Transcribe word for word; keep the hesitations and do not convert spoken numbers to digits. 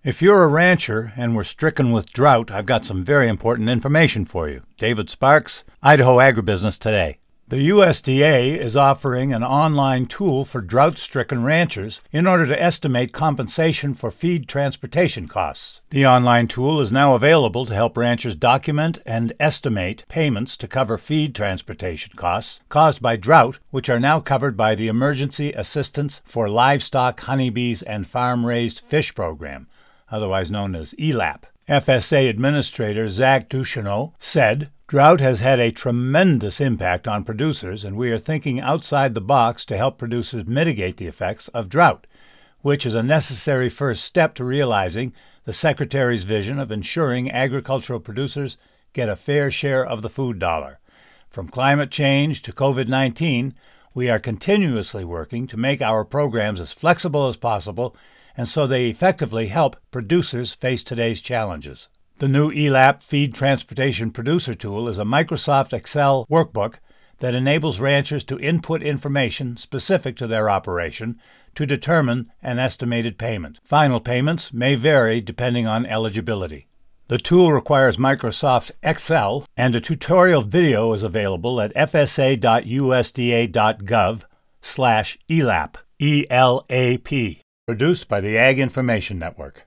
If you're a rancher and we're stricken with drought, I've got some very important information for you. David Sparks, Idaho Agribusiness Today. The U S D A is offering an online tool for drought-stricken ranchers in order to estimate compensation for feed transportation costs. The online tool is now available to help ranchers document and estimate payments to cover feed transportation costs caused by drought, which are now covered by the Emergency Assistance for Livestock, Honeybees, and Farm-Raised Fish Program, otherwise known as E L A P. F S A Administrator Zach Ducheneaux said, "Drought has had a tremendous impact on producers, and we are thinking outside the box to help producers mitigate the effects of drought, which is a necessary first step to realizing the Secretary's vision of ensuring agricultural producers get a fair share of the food dollar. From climate change to COVID nineteen, we are continuously working to make our programs as flexible as possible and so they effectively help producers face today's challenges." The new E L A P Feed Transportation Producer Tool is a Microsoft Excel workbook that enables ranchers to input information specific to their operation to determine an estimated payment. Final payments may vary depending on eligibility. The tool requires Microsoft Excel, and a tutorial video is available at f s a dot u s d a dot gov slash E L A P, E L A P. Produced by the Ag Information Network.